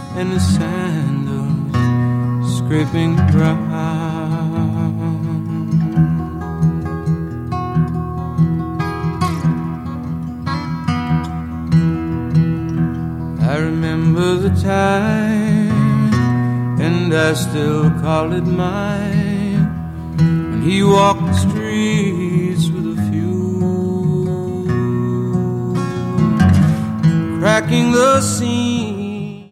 and his sandals scraping ground. I remember the time, and I still call it mine, when he walked the streets with a few, cracking the scene